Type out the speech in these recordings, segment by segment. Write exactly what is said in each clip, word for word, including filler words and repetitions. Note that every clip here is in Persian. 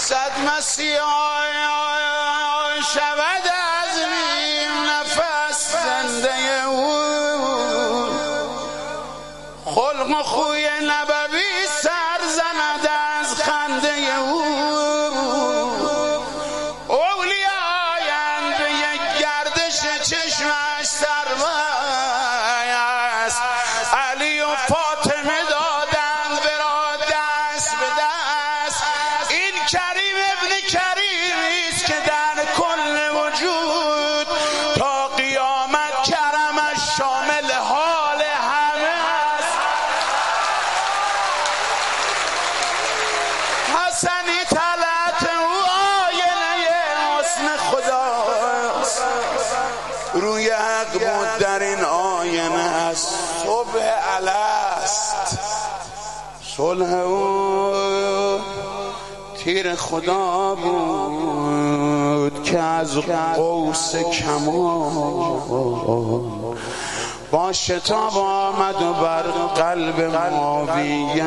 صد مسیح شود از نیم نفس زنده او، خلق و خوی نبوی سر زند از خنده او، اولیایند به یک گردش چشمش سربست، علی و فاطمه دادند ورا دست به دست. این کریم ابن کریمی است که در کل وجود تا قیامت کرمش شامل حال همه است. حسنی طلعت او آینه حسن خداست، روی حق بود در این آینه است. صبح الست صلح او تیر خدا بود که از قوس کمان با شتاب آمد و بر قلب معاویه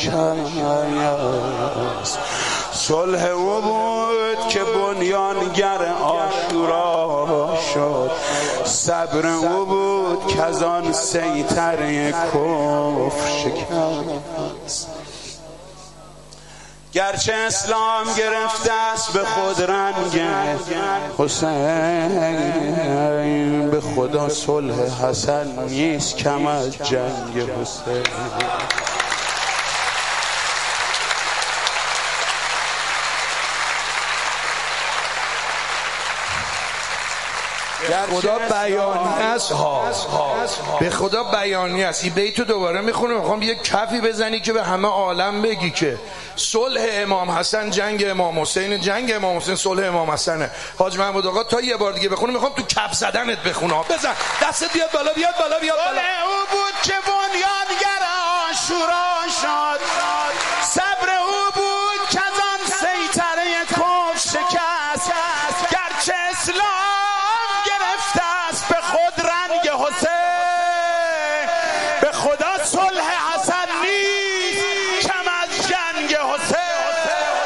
نشست. صلح او بود که بنیانگر عاشورا شد، صبر او بود که از آن سیطره کفر شکست. گرچه اسلام گرفته است به خود رنگ حسین، به خدا صلح حسن نیست کم از جنگ حسین. خدا بیانی است ها، به خدا بیانی است. این بیتو دوباره میخونه، میخوام یه کفی بزنی که به همه عالم بگی که صلح امام حسن جنگ امام حسین، جنگ امام حسین صلح امام حسنه. حاج محمود آقا تا یه بار دیگه بخونه، میخوام تو کف زدنت بخونه. بزن دستت بیاد بالا، بیاد بالا، بیاد بالا. صلح او بود که بنیانگر عاشورا شد، صبر او بود که از آن سیطره کفر شکست. گرچه اسلام به خدا صلح حسن نیست کم از جنگ حسین.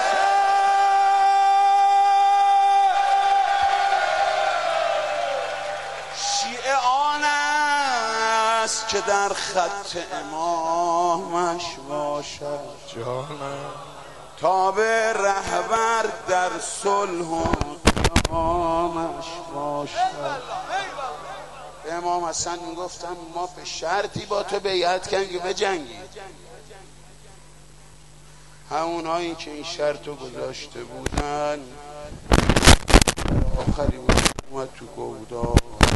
شیعه آن است که در خط امامش باشد، تا به رهبر در صلح و قیامش باشد. امام حسن میگفتم ما به شرطی با تو بیعت کردیم که بجنگی. همونایی که این شرط رو گذاشته بودن آخری بود اومد تو گودا.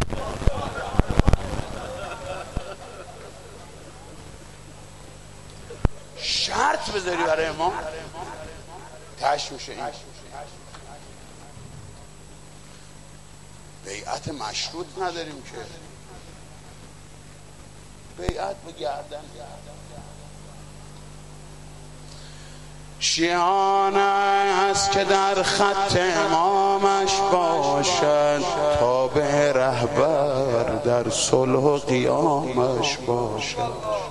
شرط بذاری برای امام تش میشه. این بیعت مشروط نداریم که، بیعت به گردن. شیعان است که در خط امامش باشد، تا به رهبر در صلح و قیامش باشد.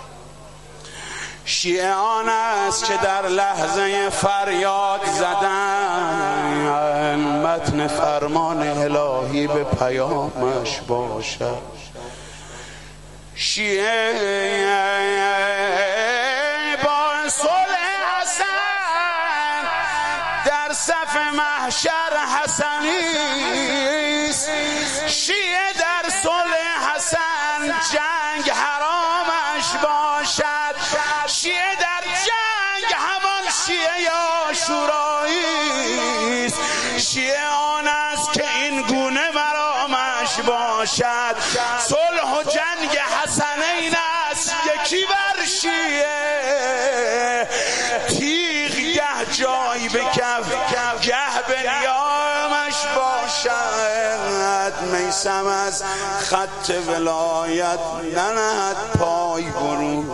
شیعان است که در لحظه فریاد زدن متن فرمان الهی به پیامش باشد. شیعه با صلح حسن در صف محشر حسنی است. شیعه در صلح حسن جنگ حرامش باشد. شیعه در جنگ همان شیعه عاشورایی است. شیعه آن است که این گونه مرامش باشد. صلح و جنگ حسنین است یکی بر شیعه، تیغ گه جای به کف گه به نیامش باشد. میثم از خط ولایت ننهد پای برون،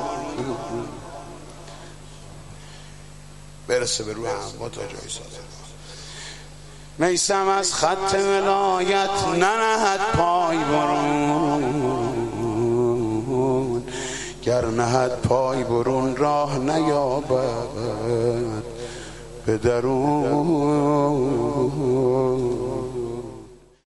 برسه به روی هم با تا جای سازه. میثم از خط ولایت ننهد پای برون، گر نهد پای برون راه نیابد به درون